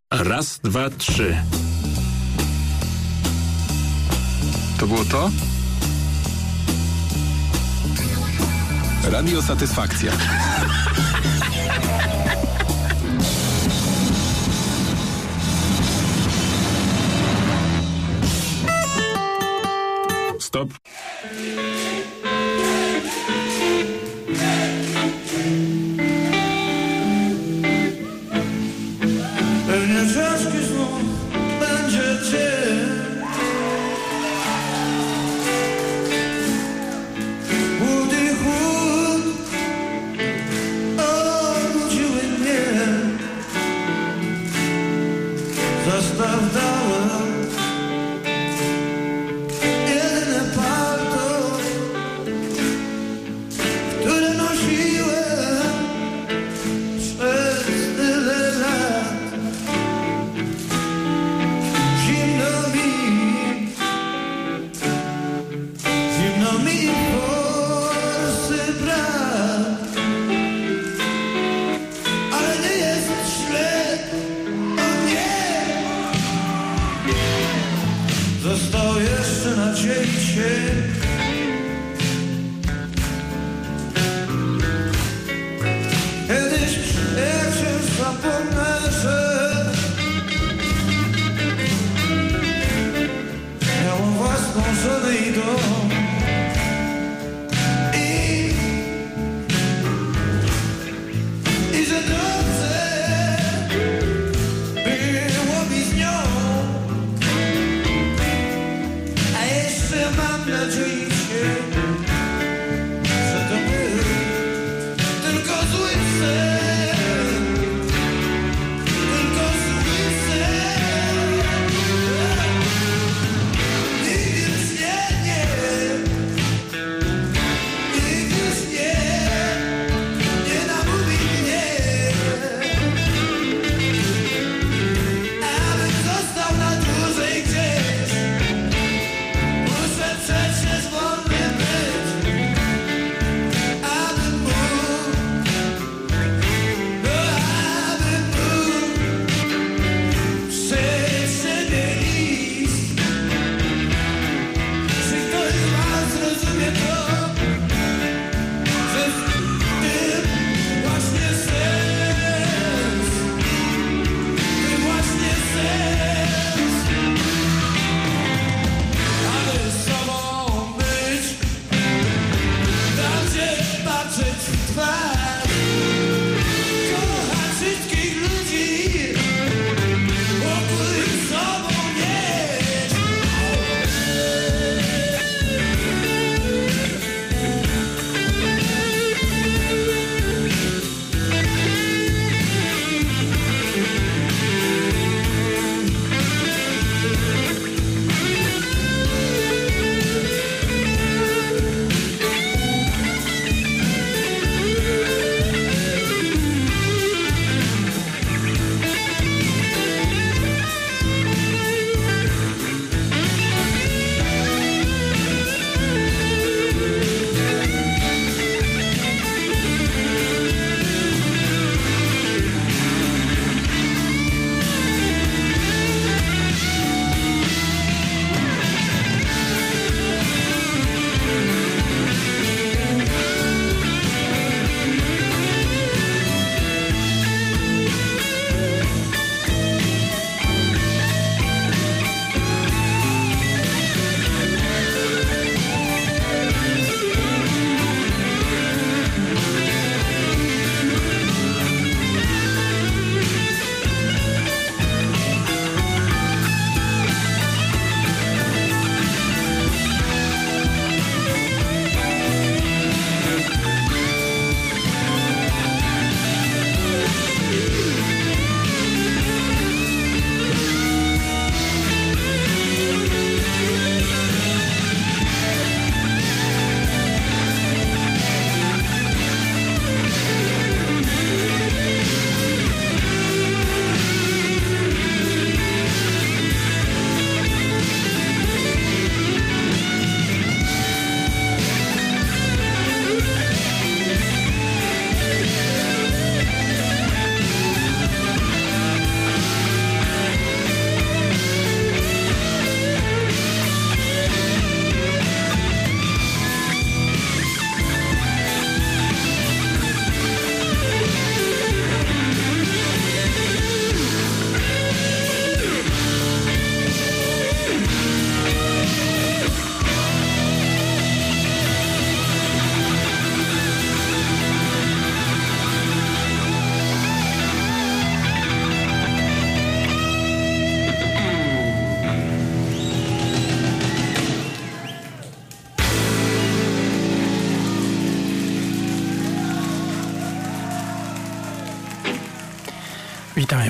Raz, dwa, trzy. To było to? Radio Satysfakcja. Stop. Pewnie ciężki znów będzie dzień. Głód i chłód obudziły mnie. Zastaw dałem jedyne palto, które nosiłem przez tyle lat. Zimno mi forsy brak, ale nie jest śled, o nie. Został jeszcze nadziei cień. Kiedyś przyjaciel zapomnę, że miałam własną żonę i dom. I że dobrze było mi z nią. A jeszcze mam nadzieję,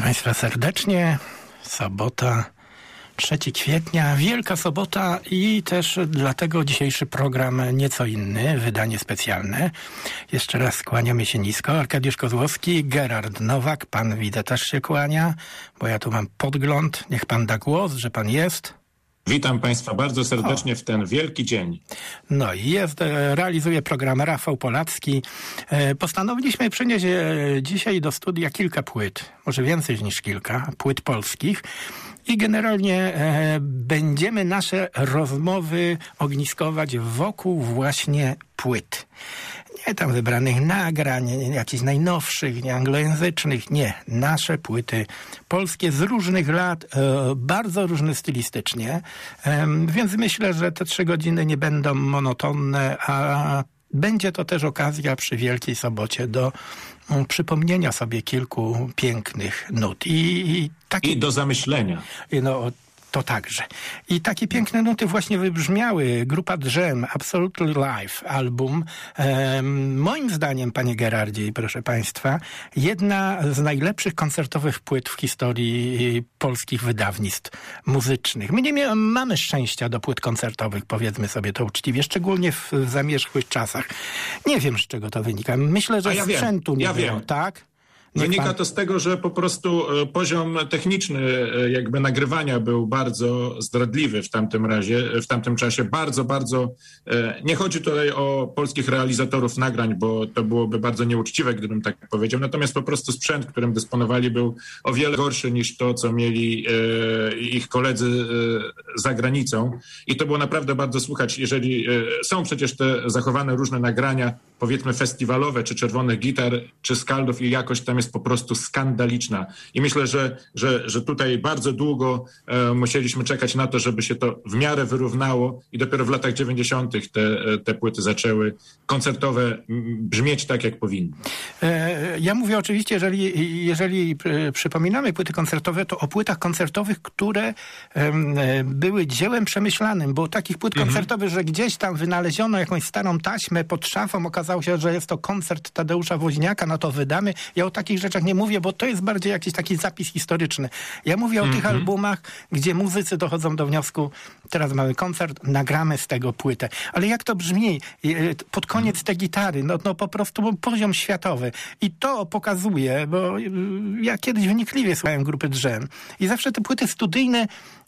Państwa serdecznie. Sobota, 3 kwietnia, Wielka Sobota i też dlatego dzisiejszy program nieco inny, wydanie specjalne. Jeszcze raz kłaniamy się nisko. Arkadiusz Kozłowski, Gerard Nowak, pan widzę też się kłania, bo ja tu mam podgląd. Niech pan da głos, że pan jest. Witam Państwa bardzo serdecznie w ten wielki dzień. No i realizuje program Rafał Polacki. Postanowiliśmy przynieść dzisiaj do studia kilka płyt, może więcej niż kilka, płyt polskich. I generalnie będziemy nasze rozmowy ogniskować wokół właśnie płyt. Nie tam wybranych nagrań, jakichś najnowszych, nie anglojęzycznych, nie. Nasze płyty polskie z różnych lat, bardzo różne stylistycznie. Więc myślę, że te 3 godziny nie będą monotonne, a będzie to też okazja przy Wielkiej Sobocie do przypomnienia sobie kilku pięknych nut. I do zamyślenia. No, to także. I takie piękne nuty właśnie wybrzmiały. Grupa Drzem, Absolutely Live album. Moim zdaniem, panie Gerardzie i proszę państwa, jedna z najlepszych koncertowych płyt w historii polskich wydawnictw muzycznych. My nie mamy szczęścia do płyt koncertowych, powiedzmy sobie to uczciwie, szczególnie w zamierzchłych czasach. Nie wiem, z czego to wynika. Myślę, że sprzętu nie było, tak? Wynika to z tego, że po prostu poziom techniczny jakby nagrywania był bardzo zdradliwy w tamtym czasie. Bardzo, nie chodzi tutaj o polskich realizatorów nagrań, bo to byłoby bardzo nieuczciwe, gdybym tak powiedział. Natomiast po prostu sprzęt, którym dysponowali, był o wiele gorszy niż to, co mieli ich koledzy za granicą. I to było naprawdę bardzo słuchać. Jeżeli są przecież te zachowane różne nagrania, powiedzmy festiwalowe, czy Czerwonych Gitar, czy Skaldów i jakość tam jest po prostu skandaliczna. I myślę, że tutaj bardzo długo musieliśmy czekać na to, żeby się to w miarę wyrównało i dopiero w latach 90. te płyty zaczęły koncertowe brzmieć tak, jak powinny. Ja mówię oczywiście, jeżeli przypominamy płyty koncertowe, to o płytach koncertowych, które były dziełem przemyślanym, bo takich płyt koncertowych, że gdzieś tam wynaleziono jakąś starą taśmę pod szafą, okazało się, że jest to koncert Tadeusza Woźniaka, no to wydamy. Ja o takich rzeczach nie mówię, bo to jest bardziej jakiś taki zapis historyczny. Ja mówię o tych albumach, gdzie muzycy dochodzą do wniosku, teraz mamy koncert, nagramy z tego płytę. Ale jak to brzmi? Pod koniec te gitary, no po prostu poziom światowy. I to pokazuje, bo ja kiedyś wnikliwie słuchałem grupy Drzem i zawsze te płyty studyjne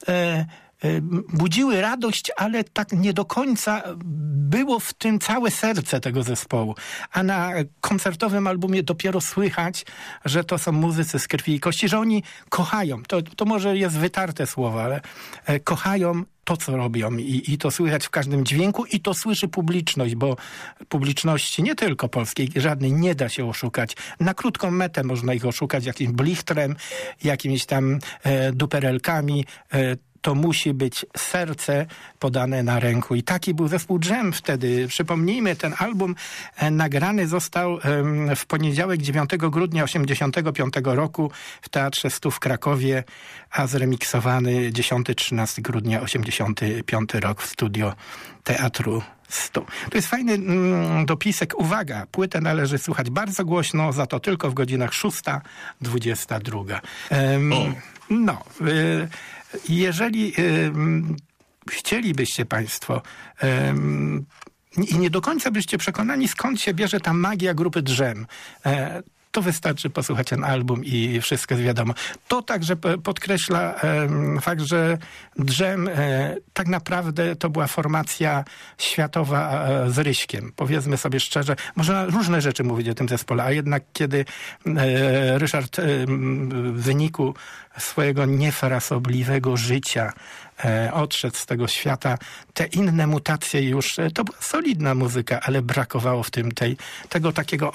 budziły radość, ale tak nie do końca było w tym całe serce tego zespołu. A na koncertowym albumie dopiero słychać, że to są muzycy z krwi i kości, że oni kochają. To może jest wytarte słowo, ale kochają to, co robią i to słychać w każdym dźwięku i to słyszy publiczność, bo publiczności nie tylko polskiej, żadnej nie da się oszukać. Na krótką metę można ich oszukać jakimś blichtrem, jakimiś tam duperelkami. To musi być serce podane na ręku. I taki był zespół Drzem wtedy. Przypomnijmy, ten album nagrany został w poniedziałek 9 grudnia 1985 roku w Teatrze Stu w Krakowie, a zremiksowany 10-13 grudnia 1985 rok w studio Teatru Stu. To jest fajny dopisek. Uwaga, płytę należy słuchać bardzo głośno, za to tylko w godzinach 6:22. Jeżeli chcielibyście państwo i nie do końca byście przekonani, skąd się bierze ta magia grupy Drzem, to wystarczy posłuchać ten album i wszystko jest wiadomo. To także podkreśla fakt, że Drzem tak naprawdę to była formacja światowa z Ryśkiem. Powiedzmy sobie szczerze, można różne rzeczy mówić o tym zespole, a jednak kiedy Ryszard w wyniku swojego niefrasobliwego życia odszedł z tego świata, te inne mutacje już, to była solidna muzyka, ale brakowało w tym tego takiego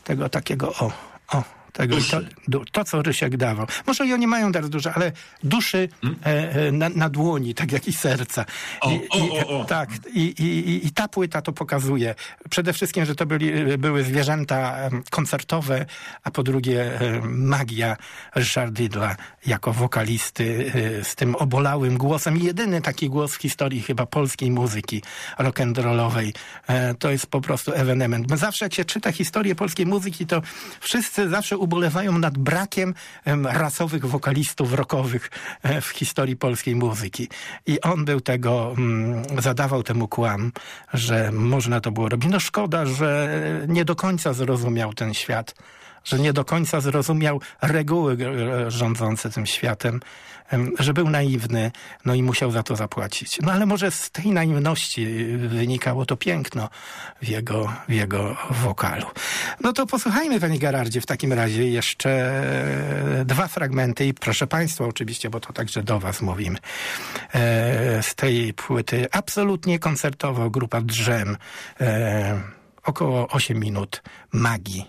to, co Rysiek dawał. Może i oni mają teraz dużo, ale duszy na dłoni, tak jak i serca. Tak, i ta płyta to pokazuje. Przede wszystkim, że to były zwierzęta koncertowe, a po drugie magia Ryszarda Dydla jako wokalisty z tym obolałym głosem. Jedyny taki głos w historii chyba polskiej muzyki rock'n'rollowej. To jest po prostu ewenement. Zawsze jak się czyta historię polskiej muzyki, to wszyscy zawsze ubolewają nad brakiem rasowych wokalistów rockowych w historii polskiej muzyki. I on był tego, zadawał temu kłam, że można to było robić. No szkoda, że nie do końca zrozumiał ten świat, że nie do końca zrozumiał reguły rządzące tym światem, że był naiwny, no i musiał za to zapłacić. No ale może z tej naiwności wynikało to piękno w jego wokalu. No to posłuchajmy, panie Gerardzie, w takim razie jeszcze 2 fragmenty i proszę państwa oczywiście, bo to także do was mówimy, z tej płyty absolutnie koncertowo, grupa Drzem, około 8 minut magii.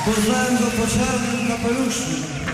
Poznałem go po czarnym kapeluszu.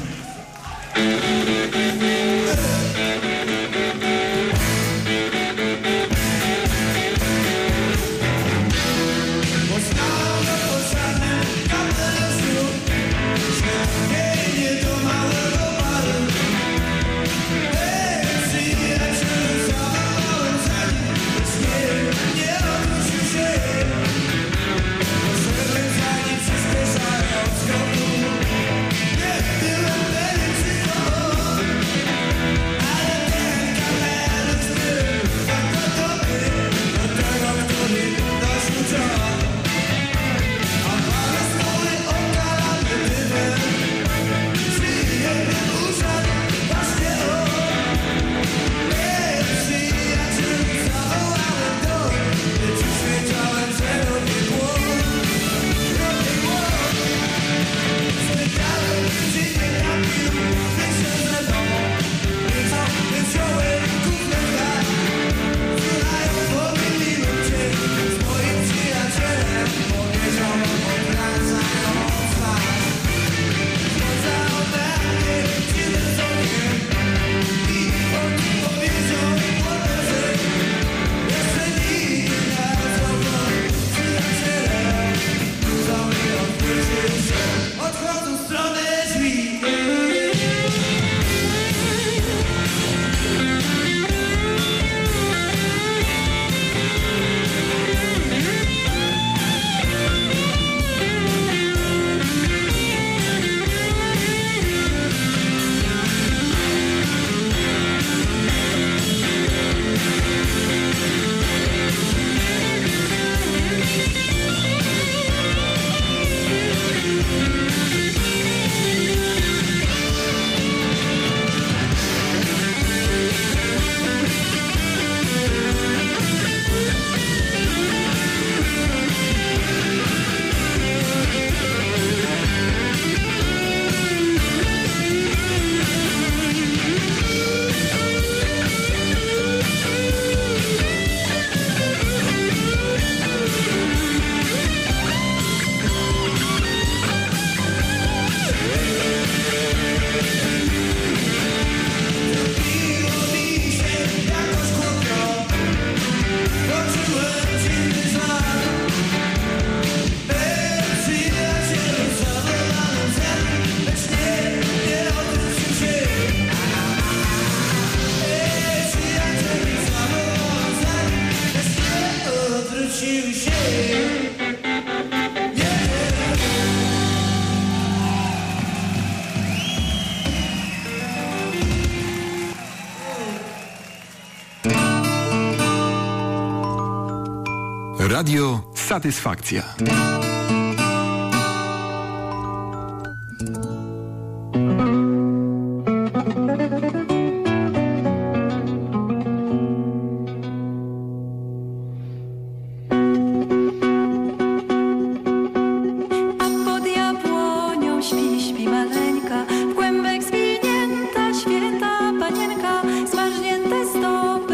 Radio Satysfakcja.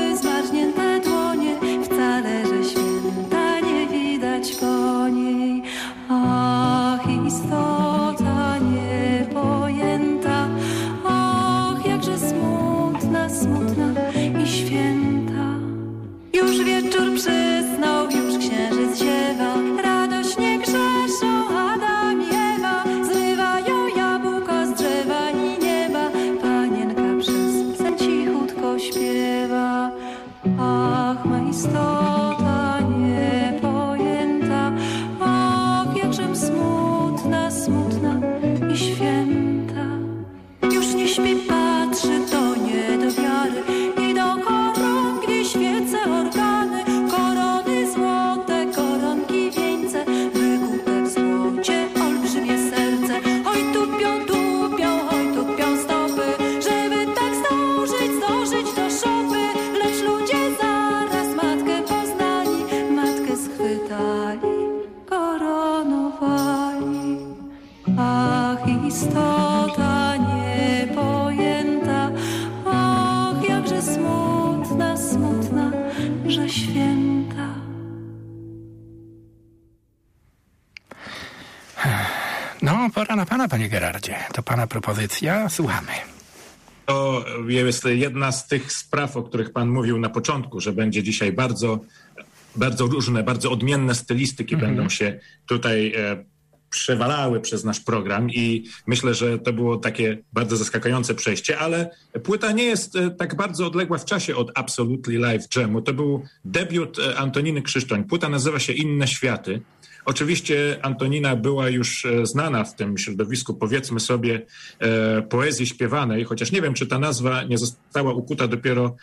Wcale, że święta nie widać po niej. No, pora na pana, panie Gerardzie. To pana propozycja. Słuchamy. To jest jedna z tych spraw, o których pan mówił na początku, że będzie dzisiaj bardzo, bardzo różne, bardzo odmienne stylistyki będą się tutaj przewalały przez nasz program i myślę, że to było takie bardzo zaskakujące przejście, ale płyta nie jest tak bardzo odległa w czasie od Absolutely Live Jamu. To był debiut Antoniny Krzysztoń. Płyta nazywa się Inne Światy. Oczywiście Antonina była już znana w tym środowisku, powiedzmy sobie, poezji śpiewanej, chociaż nie wiem, czy ta nazwa nie została ukuta dopiero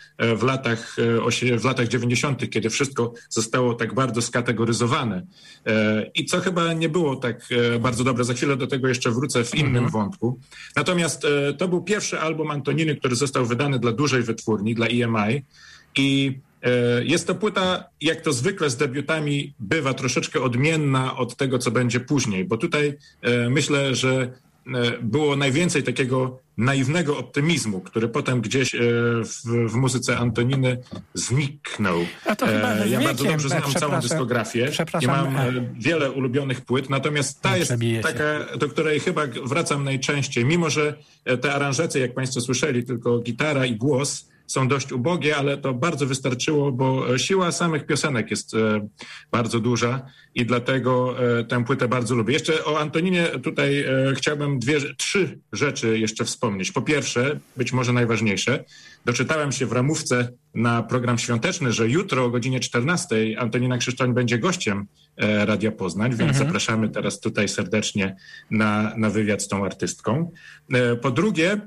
w latach 90., kiedy wszystko zostało tak bardzo skategoryzowane. I co chyba nie było tak bardzo dobre. Za chwilę do tego jeszcze wrócę w innym wątku. Natomiast to był pierwszy album Antoniny, który został wydany dla dużej wytwórni, dla EMI. I jest to płyta, jak to zwykle z debiutami bywa, troszeczkę odmienna od tego, co będzie później, bo tutaj myślę, że było najwięcej takiego naiwnego optymizmu, który potem gdzieś w muzyce Antoniny zniknął. Ja bardzo dobrze znam całą dyskografię i mam wiele ulubionych płyt, natomiast ta jest taka, do której chyba wracam najczęściej, mimo że te aranżacje, jak państwo słyszeli, tylko gitara i głos są dość ubogie, ale to bardzo wystarczyło, bo siła samych piosenek jest bardzo duża i dlatego tę płytę bardzo lubię. Jeszcze o Antoninie tutaj chciałbym trzy rzeczy jeszcze wspomnieć. Po pierwsze, być może najważniejsze, doczytałem się w ramówce na program świąteczny, że jutro o godzinie 14 Antonina Krzysztoń będzie gościem Radia Poznań, więc zapraszamy teraz tutaj serdecznie na wywiad z tą artystką. Po drugie,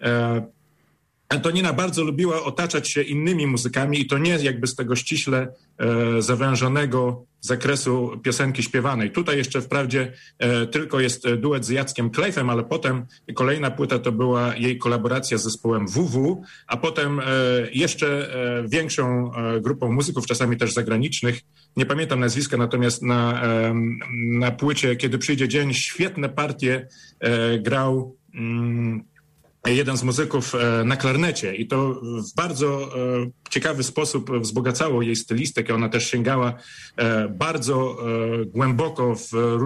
Antonina bardzo lubiła otaczać się innymi muzykami i to nie jakby z tego ściśle zawężonego zakresu piosenki śpiewanej. Tutaj jeszcze wprawdzie tylko jest duet z Jackiem Klejfem, ale potem kolejna płyta to była jej kolaboracja z zespołem WW, a potem jeszcze większą grupą muzyków, czasami też zagranicznych. Nie pamiętam nazwiska, natomiast na płycie Kiedy przyjdzie dzień świetne partie grał jeden z muzyków na klarnecie i to w bardzo ciekawy sposób wzbogacało jej stylistykę. Ona też sięgała bardzo głęboko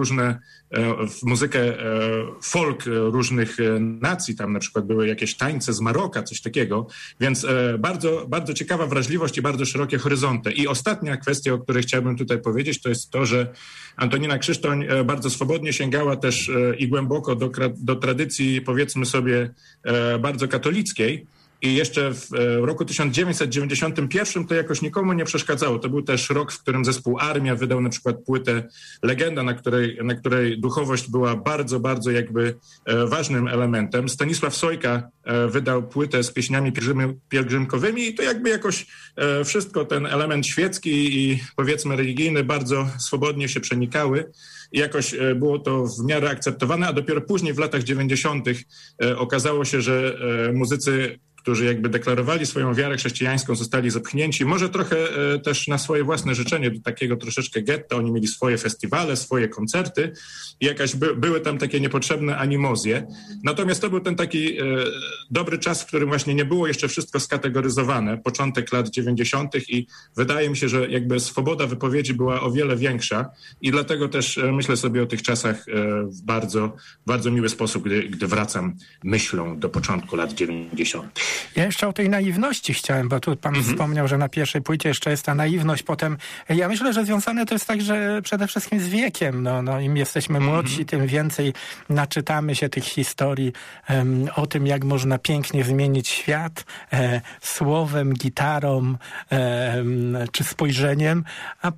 w muzykę folk różnych nacji. Tam na przykład były jakieś tańce z Maroka, coś takiego. Więc bardzo, bardzo ciekawa wrażliwość i bardzo szerokie horyzonty. I ostatnia kwestia, o której chciałbym tutaj powiedzieć, to jest to, że Antonina Krzysztoń bardzo swobodnie sięgała też i głęboko do tradycji, powiedzmy sobie, bardzo katolickiej. I jeszcze w roku 1991 to jakoś nikomu nie przeszkadzało. To był też rok, w którym zespół Armia wydał na przykład płytę Legenda, na której duchowość była bardzo, bardzo jakby ważnym elementem. Stanisław Sojka wydał płytę z pieśniami pielgrzymkowymi i to jakby jakoś wszystko, ten element świecki i powiedzmy religijny bardzo swobodnie się przenikały. I jakoś było to w miarę akceptowane, a dopiero później w latach 90. okazało się, że muzycy, którzy jakby deklarowali swoją wiarę chrześcijańską, zostali zepchnięci, może trochę też na swoje własne życzenie, do takiego troszeczkę getta. Oni mieli swoje festiwale, swoje koncerty i jakaś były tam takie niepotrzebne animozje. Natomiast to był ten taki dobry czas, w którym właśnie nie było jeszcze wszystko skategoryzowane, początek lat 90. i wydaje mi się, że jakby swoboda wypowiedzi była o wiele większa i dlatego też myślę sobie o tych czasach w bardzo, bardzo miły sposób, gdy wracam myślą do początku lat 90. Ja jeszcze o tej naiwności chciałem, bo tu pan wspomniał, że na pierwszej płycie jeszcze jest ta naiwność. Potem ja myślę, że związane to jest także przede wszystkim z wiekiem. No, im jesteśmy młodsi, tym więcej naczytamy się tych historii o tym, jak można pięknie zmienić świat słowem, gitarą czy spojrzeniem, a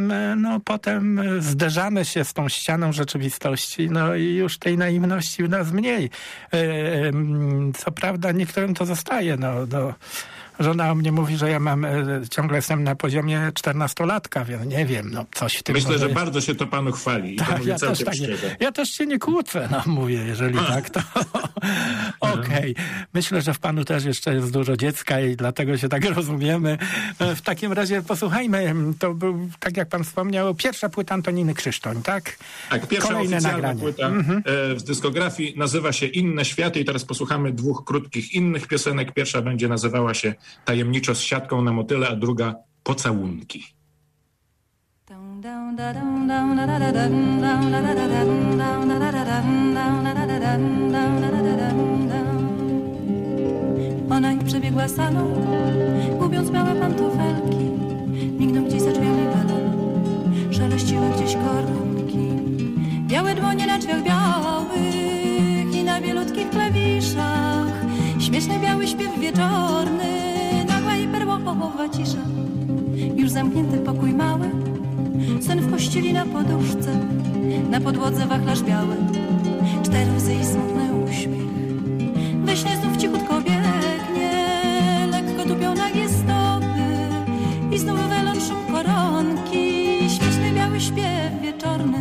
potem zderzamy się z tą ścianą rzeczywistości, no i już tej naiwności u nas mniej. Co prawda niektórym to zostaje. Żona o mnie mówi, że ja ciągle jestem na poziomie 14-latka, więc nie wiem, coś w tym. Myślę, że bardzo się to panu chwali. Tak, to mówię całkiem ja też się nie kłócę, mówię, jeżeli tak, to okej. Myślę, że w panu też jeszcze jest dużo dziecka i dlatego się tak rozumiemy. W takim razie posłuchajmy, to był, tak jak pan wspomniał, pierwsza płyta Antoniny Krzysztoń, tak? Tak, pierwsza kolejne oficjalna nagranie. Płyta z dyskografii nazywa się Inne Światy i teraz posłuchamy dwóch krótkich innych piosenek. Pierwsza będzie nazywała się Tajemniczo z siatką na motyle, a druga Pocałunki. Dum, dum, Ona i przebiegła salą, gubiąc białe pantofelki. Mignął gdzieś za drzwiami balon, szeleściły gdzieś koronki. Białe dłonie na drzwiach białych i na bielutkich klawiszach. Śmieszny biały śpiew wieczorny, nagła i perłowa cisza. Już zamknięty pokój mały, sen w pościeli na poduszce. Na podłodze wachlarz biały, 4 łzy i smutny uśmiech. We śnie znów cichutko biegnie, lekko tupią nagie stopy i znów welon szum koronki, śmieszny biały śpiew wieczorny.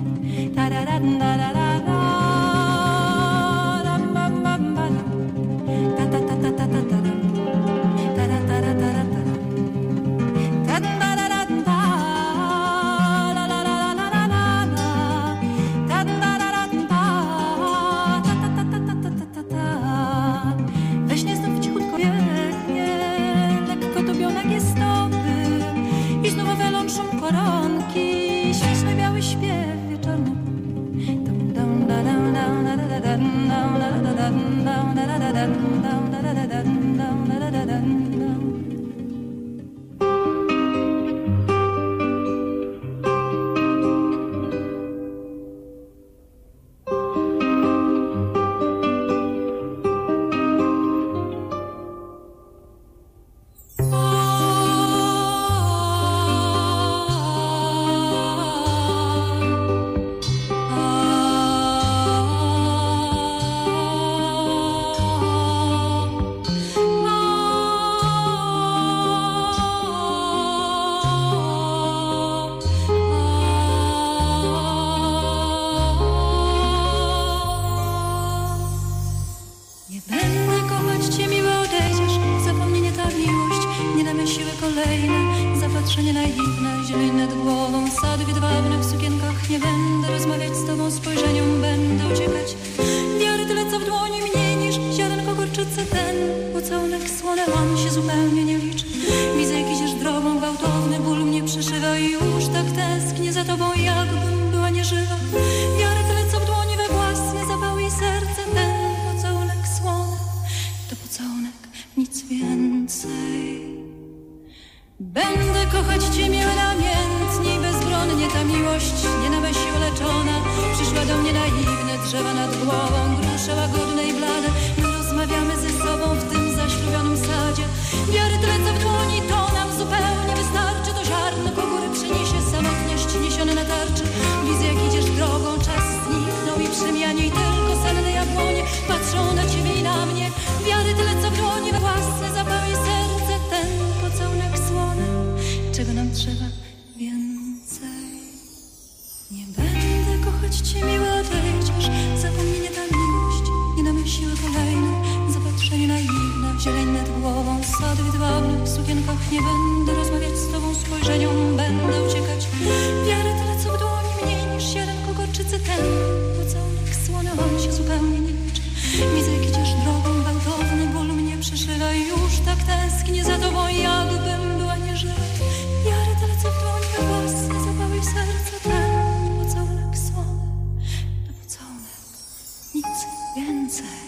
Zapatrzenie naiwne, zieleń nad głową, sady widwawne w sukienkach. Nie będę rozmawiać z tobą, spojrzeniom będę uciekać. Wiary tyle co w dłoni mniej niż ziarenko gorczycy. Ten pocałunek słony, on się zupełnie nie liczy. Widzę jak idziesz drogą, gwałtowny ból mnie przeszywa i już tak tęsknię za tobą, jakbym była nieżywa. Wiary tyle co w dłoni, we własne zapały i serce. Ten pocałunek słony, to pocałunek, nic więcej. Będę kochać cię miłe namiętnie i bezbronnie. Ta miłość nie na siłę leczona przyszła do mnie naiwnie. Drzewa nad głową, grusze łagodne i blade. My rozmawiamy ze sobą w tym zaślubionym sadzie. Wiary tyle co w dłoni, to nam zupełnie wystarczy. To ziarno góry przyniesie samotność niesione na tarczy. Widzę jak idziesz drogą, czas zniknął i przemianie. I tylko senne jabłonie patrzą na ciebie i na mnie. Wiary tyle co w dłoni, we własne zapały i serce. Ten pocałunek słony, czego nam trzeba więcej. Nie będę kochać cię, miły, odejdziesz. Zapomnienie ta miłość, nie damy siły kolejnej. Zapatrzenie naiwne, zieleń nad głową, sady widwawne w sukienkach. Nie będę rozmawiać z tobą, spojrzeniom będę uciekać. Wiary tyle co w dłoni, mniej niż ziarenko gorczycy. Ten pocałunek słony, on się zupełnie nie liczy. Widzę jak idziesz drogą, gwałtowny ból mnie przeszywa i już tak tęsknię za tobą, jakbym była nieżywa. Wiary tyle co w dłoni, we własne zapały i serce. Ten pocałunek słony, to pocałunek, nic więcej.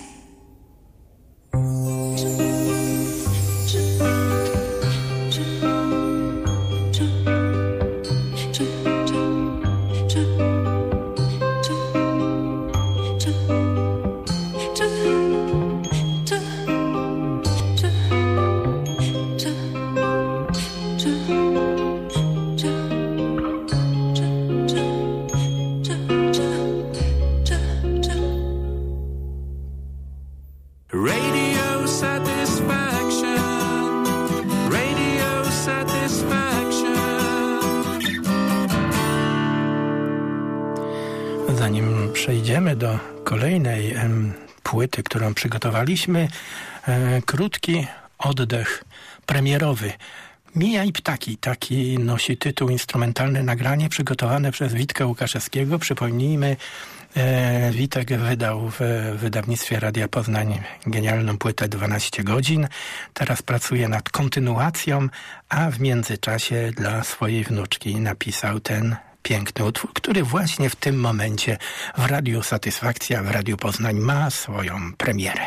Zanim przejdziemy do kolejnej płyty, którą przygotowaliśmy, krótki oddech premierowy. Mija i ptaki. Taki nosi tytuł instrumentalny nagranie przygotowane przez Witka Łukaszewskiego. Przypomnijmy, Witek wydał w wydawnictwie Radia Poznań genialną płytę 12 godzin. Teraz pracuje nad kontynuacją, a w międzyczasie dla swojej wnuczki napisał ten piękny utwór, który właśnie w tym momencie w Radiu Satysfakcja, w Radiu Poznań ma swoją premierę.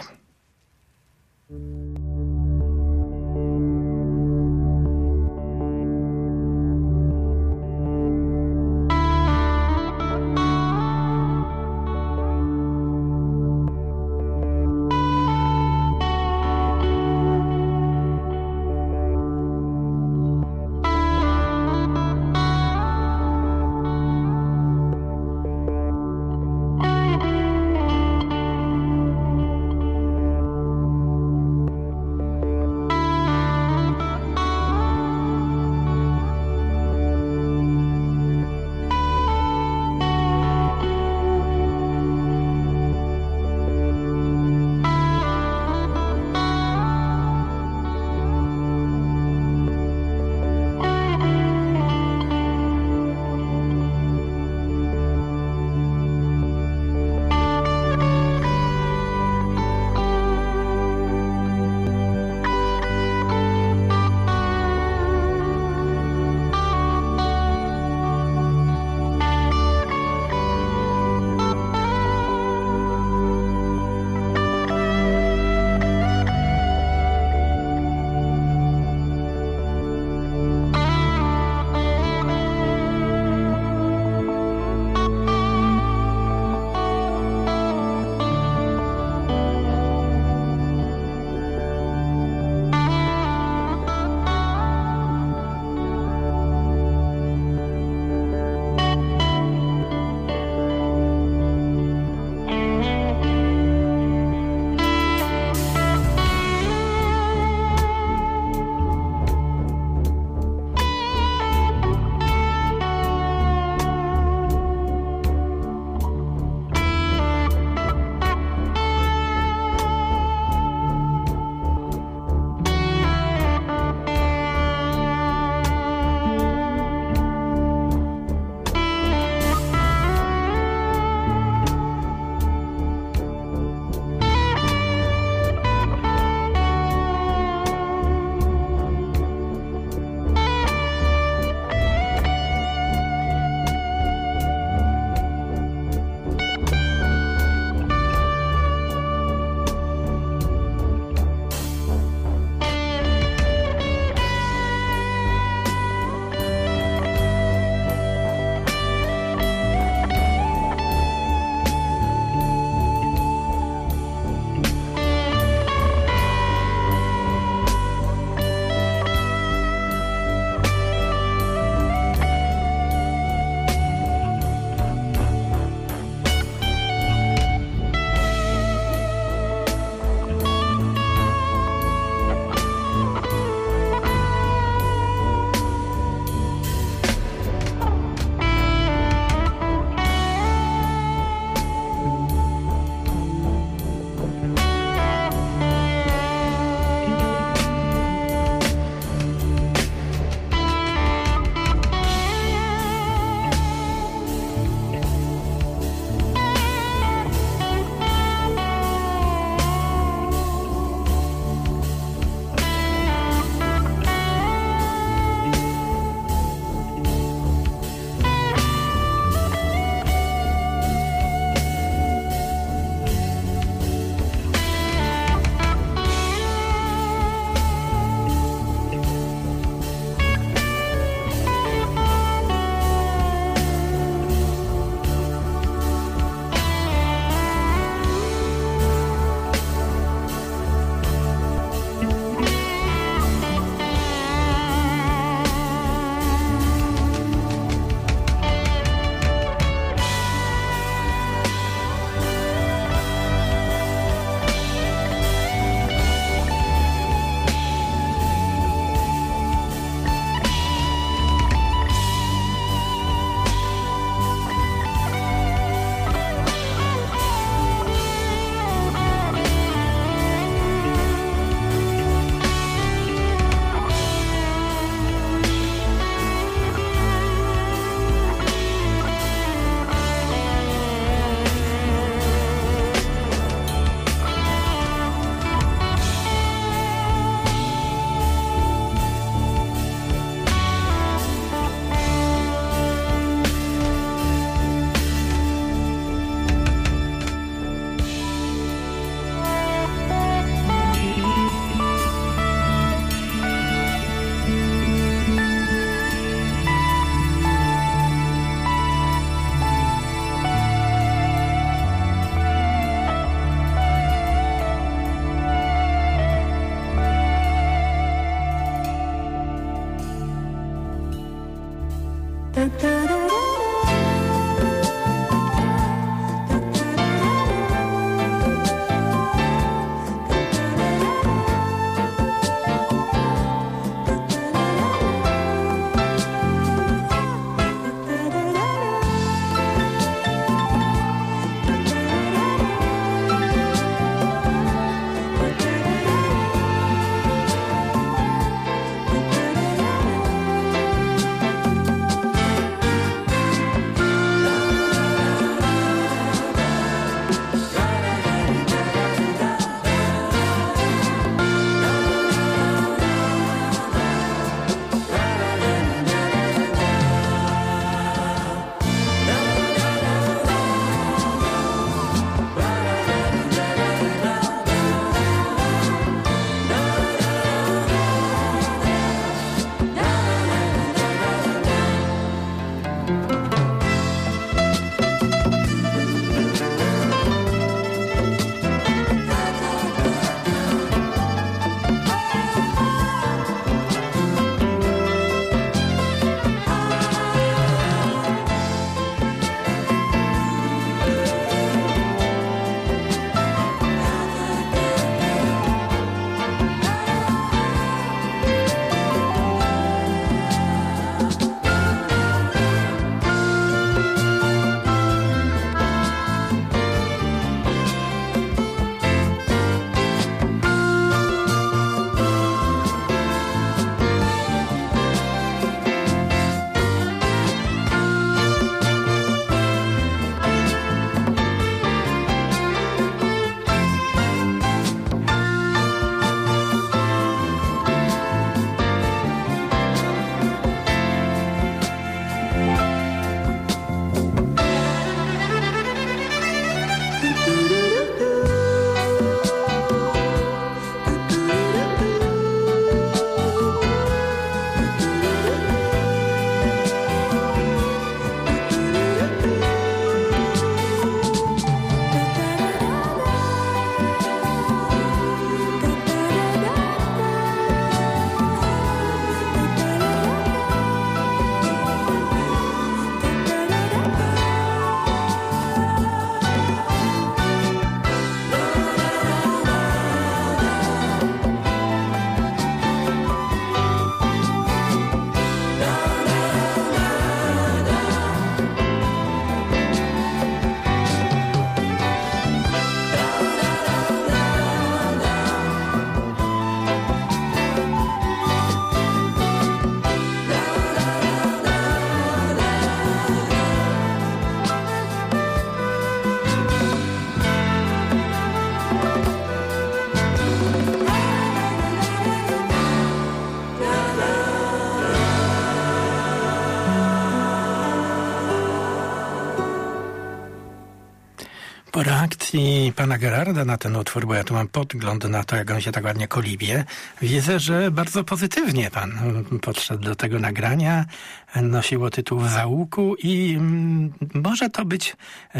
Po reakcji pana Gerarda na ten utwór, bo ja tu mam podgląd na to, jak on się tak ładnie kolibie, widzę, że bardzo pozytywnie pan podszedł do tego nagrania, nosiło tytuł W załuku i może to być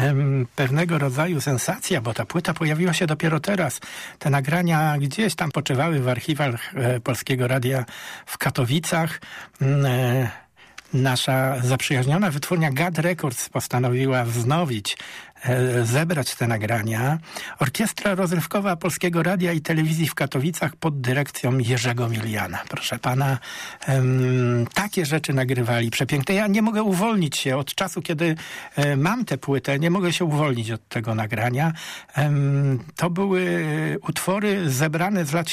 pewnego rodzaju sensacja, bo ta płyta pojawiła się dopiero teraz. Te nagrania gdzieś tam poczywały w archiwach Polskiego Radia w Katowicach. Nasza zaprzyjaźniona wytwórnia GAD Records postanowiła wznowić, zebrać te nagrania. Orkiestra Rozrywkowa Polskiego Radia i Telewizji w Katowicach pod dyrekcją Jerzego Miliana. Proszę pana, takie rzeczy nagrywali przepiękne. Ja nie mogę uwolnić się od czasu, kiedy mam tę płytę, nie mogę się uwolnić od tego nagrania. To były utwory zebrane z lat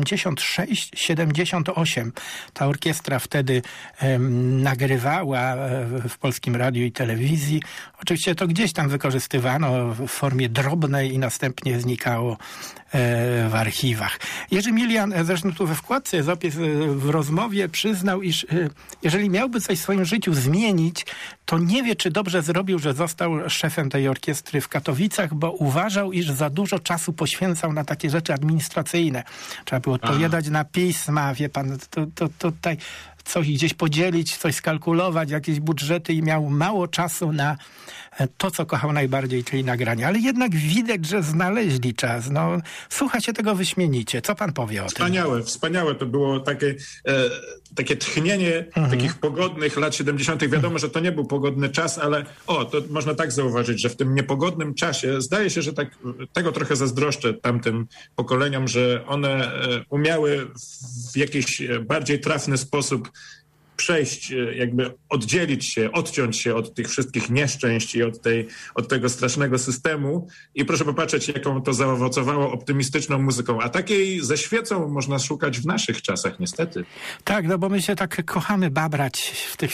76-78. Ta orkiestra wtedy nagrywała w Polskim Radiu i Telewizji. Oczywiście to gdzieś tam wykorzystywano w formie drobnej i następnie znikało w archiwach. Jerzy Milian, zresztą tu we wkładce zapis w rozmowie przyznał, iż jeżeli miałby coś w swoim życiu zmienić, to nie wie, czy dobrze zrobił, że został szefem tej orkiestry w Katowicach, bo uważał, iż za dużo czasu poświęcał na takie rzeczy administracyjne. Trzeba było odpowiadać na pisma, wie pan, to tutaj coś gdzieś podzielić, coś skalkulować, jakieś budżety i miał mało czasu na to, co kochał najbardziej, czyli nagrania. Ale jednak widać, że znaleźli czas. No, słucha się tego wyśmienicie. Co pan powie o tym? Wspaniałe to było takie takie tchnienie takich pogodnych lat 70. Wiadomo, że to nie był pogodny czas, ale to można tak zauważyć, że w tym niepogodnym czasie zdaje się, że tego trochę zazdroszczę tamtym pokoleniom, że one umiały w jakiś bardziej trafny sposób przejść, jakby oddzielić się, odciąć się od tych wszystkich nieszczęść i od tego strasznego systemu. I proszę popatrzeć, jaką to zaowocowało optymistyczną muzyką. A takiej ze świecą można szukać w naszych czasach, niestety. Tak, no bo my się tak kochamy babrać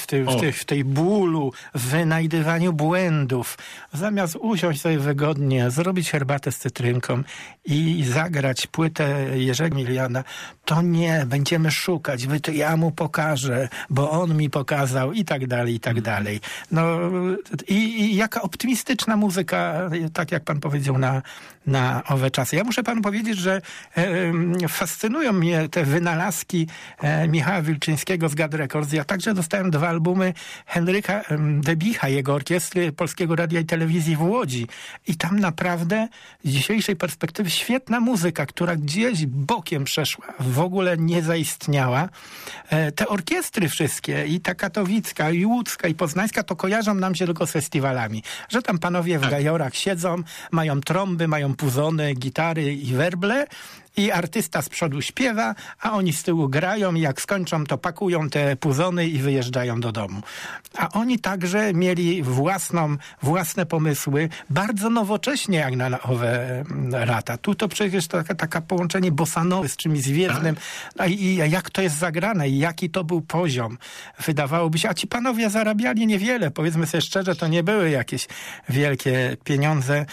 w tej bólu, w wynajdywaniu błędów. Zamiast usiąść sobie wygodnie, zrobić herbatę z cytrynką i zagrać płytę Jerzego Miliana, to nie, będziemy szukać, ja mu pokażę, bo on mi pokazał i tak dalej, i tak dalej. No i jaka optymistyczna muzyka, tak jak pan powiedział, na owe czasy. Ja muszę panu powiedzieć, że fascynują mnie te wynalazki Michała Wilczyńskiego z Gad Records. Ja także dostałem 2 albumy Henryka Debicha, jego orkiestry Polskiego Radia i Telewizji w Łodzi. I tam naprawdę z dzisiejszej perspektywy świetna muzyka, która gdzieś bokiem przeszła, w ogóle nie zaistniała. Te orkiestry wszystkie, i ta katowicka, i łódzka, i poznańska, to kojarzą nam się tylko z festiwalami. Że tam panowie w gajorach siedzą, mają trąby, mają puzony, gitary i werble, i artysta z przodu śpiewa, a oni z tyłu grają i jak skończą, to pakują te puzony i wyjeżdżają do domu. A oni także mieli własne pomysły, bardzo nowocześnie jak na owe lata. Tu to przecież taka połączenie bossanowy z czymś zwiewnym. I jak to jest zagrane i jaki to był poziom. Wydawałoby się, a ci panowie zarabiali niewiele. Powiedzmy sobie szczerze, to nie były jakieś wielkie pieniądze.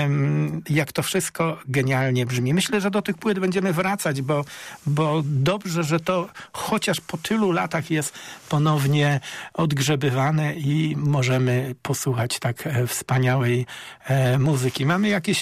Jak to wszystko genialnie brzmi. Myślę, że do tych płyt będziemy wracać, bo dobrze, że to chociaż po tylu latach jest ponownie odgrzebywane i możemy posłuchać tak wspaniałej muzyki. Mamy jakiś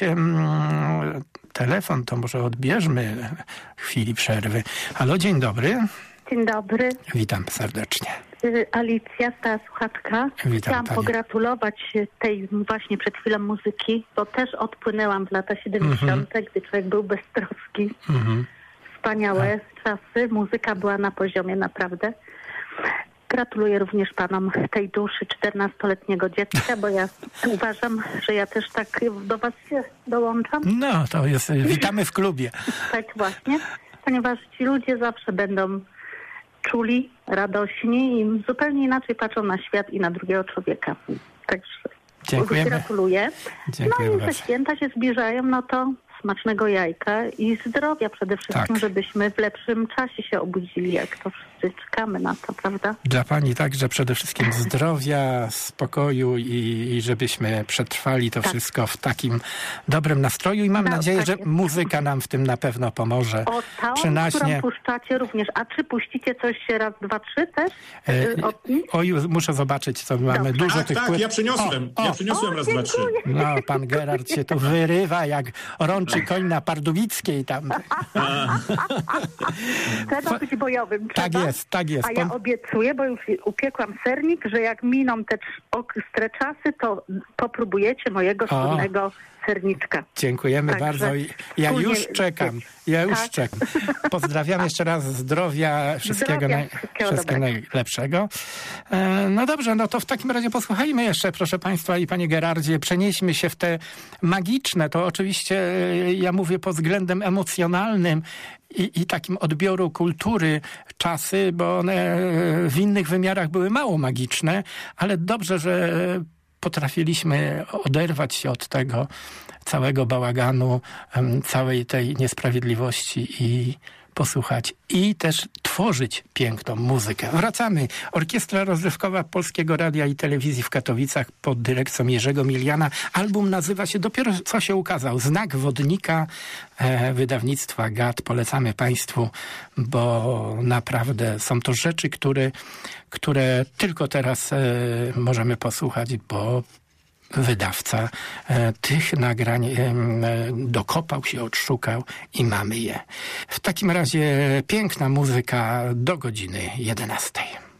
telefon, to może odbierzmy chwili przerwy. Halo, dzień dobry. Dzień dobry. Witam serdecznie. Alicja, stała słuchaczka. Witam, Chciałam pogratulować tej właśnie przed chwilą muzyki, bo też odpłynęłam w lata 70., gdy człowiek był beztroski. Wspaniałe czasy. Muzyka była na poziomie naprawdę. Gratuluję również panom tej duszy 14-letniego dziecka, bo ja uważam, że ja też tak do was się dołączam. No, to jest, witamy w klubie. Tak właśnie, ponieważ ci ludzie zawsze będą czuli, radośni i zupełnie inaczej patrzą na świat i na drugiego człowieka. Także dziękujemy. Gratuluję. Dziękujemy no i te święta się zbliżają, no to smacznego jajka i zdrowia przede wszystkim, żebyśmy w lepszym czasie się obudzili, jak to wszyscy czekamy na to, prawda? Dla pani także przede wszystkim zdrowia, spokoju i żebyśmy przetrwali to wszystko w takim dobrym nastroju i mam nadzieję, że muzyka nam w tym na pewno pomoże. O całą, którą puszczacie również. A czy puścicie coś raz, 2, 3 też? Oj, muszę zobaczyć, co mamy. Dużo tych płyt. Ja przyniosłem raz, 2, 3. No, pan Gerard się tu wyrywa jak orączy koń na Pardubickiej tam. Trzeba być bojowym. Tak jest. A ja obiecuję, bo już upiekłam sernik, że jak miną te ostre czasy, to popróbujecie mojego słynnego serniczka. Dziękujemy bardzo. Ja już czekam. Pozdrawiam jeszcze raz. Zdrowia, wszystkiego najlepszego. No dobrze, no to w takim razie posłuchajmy jeszcze, proszę państwa i panie Gerardzie, przenieśmy się w te magiczne, to oczywiście ja mówię pod względem emocjonalnym i takim odbioru kultury czasy, bo one w innych wymiarach były mało magiczne, ale dobrze, że potrafiliśmy oderwać się od tego całego bałaganu, całej tej niesprawiedliwości i posłuchać i też tworzyć piękną muzykę. Wracamy. Orkiestra Rozrywkowa Polskiego Radia i Telewizji w Katowicach pod dyrekcją Jerzego Miliana. Album nazywa się, dopiero co się ukazał, Znak Wodnika, wydawnictwa GAD. Polecamy państwu, bo naprawdę są to rzeczy, które tylko teraz możemy posłuchać, bo wydawca tych nagrań dokopał się, odszukał i mamy je. W takim razie piękna muzyka do godziny 11.